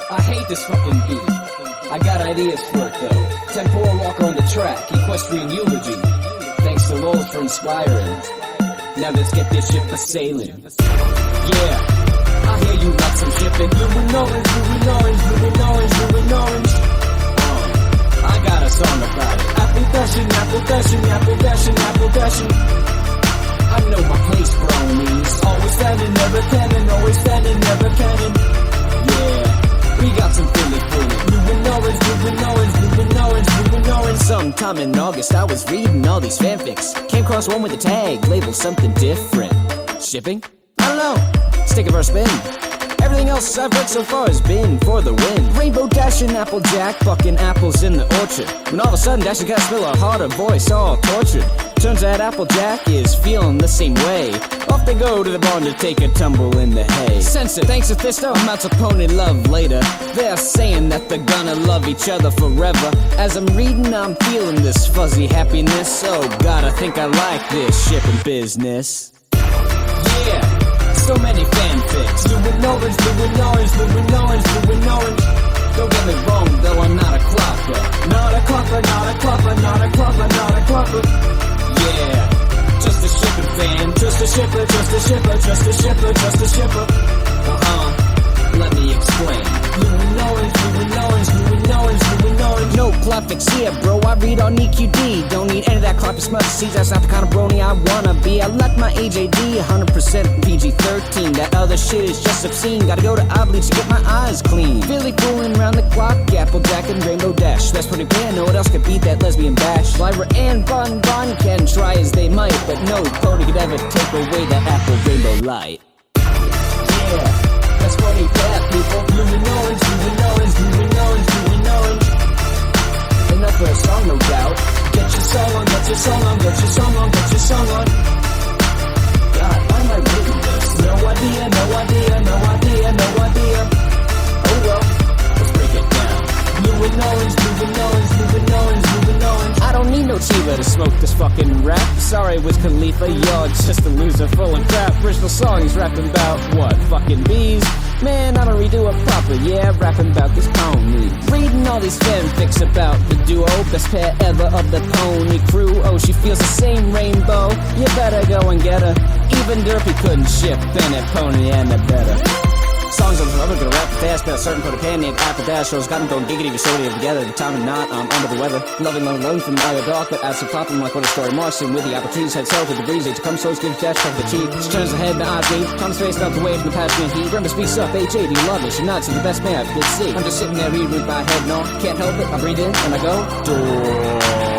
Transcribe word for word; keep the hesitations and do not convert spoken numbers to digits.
I hate this fucking beat. I got ideas for it though. Temporal walker on the track, equestrian eulogy. Thanks to Lowell for inspiring. Now let's get this ship a sailing. Yeah, I hear you like some shipping. Blue and orange, blue and orange, blue and orange, blue and orange. Uh, I got a song about it. Apple dashing, apple dashing, apple dashing, apple dashing. I know my place, bronies. Always standing, never canning, always standing, never canning. Yeah, we got some Philly fooling. Blue and orange, blue and orange, blue and orange, blue and orange. Sometime in August I was reading all these fanfics. Came across one with a tag, labeled something different. Shipping? I don't know. Stick it for a spin. Everything else I've read so far has been for the win. Rainbow Dashing, Applejack, fucking apples in the orchard. When all of a sudden Dashing got spill a harder voice, all tortured. Turns out Applejack is feeling the same way. Off they go to the barn to take a tumble in the hay. Censor, thanks to Thisto, amounts of pony love later. They're saying that they're gonna love each other forever. As I'm reading, I'm feeling this fuzzy happiness. Oh God, I think I like this shipping business. Yeah, so many fanfics. Blue and orange, blue and orange, blue and orange, blue and orange. Don't get me wrong, though I'm not a clopper. Not a clopper, not a clopper, not a clopper, not a clopper. Yeah, just a shipping fan. Just a shipper, just a shipper, just a shipper, just a shipper. Uh-huh, let me explain. Blue and orange, blue and orange, blue and orange, blue and orange. No clopfics here, bro, I read on E Q D. Don't need any of that clopper smut. See, that's not the kind of brony I wanna be. I like my A J D, one hundred percent P G thirteen. That other shit is just obscene. Gotta go to Obleach to get my eyes clean. Philly fooling round the clock, Applejack and Rainbow Dash. That's pretty bad, no one else could beat that lesbian bash. Lyra and Bon Bon can try as they might, but no pony could ever take away that apple rainbow light. Yeah, that's funny bad people. Blue and orange, blue and orange, blue and orange, blue and orange. Enough for a song, no doubt. Get your song on, get your song on, get your song on, get your song on. God, why am I reading this? No idea, no idea, no idea, no idea. Oh well, let's break it down. Blue and orange, blue and orange, blue and orange, blue and orange. I don't need no Chiba to smoke this fucking rap. Sorry, Wiz Khalifa, you're just a loser full of crap. Original songs rapping about what? Fucking bees? Man, I don't redo it proper, yeah, rapping about this pony. Reading all these fanfics about the duo, best pair ever of the pony crew. Oh, she feels the same rainbow, you better go and get her. Even Derpy couldn't ship Bennett, Pony, and a better. Songs I'm forever gonna rap fast about a certain pony pan named Apple Dash. Shows got them going giggity custodian together. The time and not, I'm under the weather. Loving, loving, loving from the dark, but as some popping like what a story marks. And with the apple trees, head south with the breeze. Age to come, so it's good dash, check the cheek. She turns her head to I G. Comes face up away from the passionate heat. Remember, speaks up, H A, do you love it? She nods, you're the best man I could see. I'm just sitting there reading with my head, no, can't help it. I breathe in and I go, door.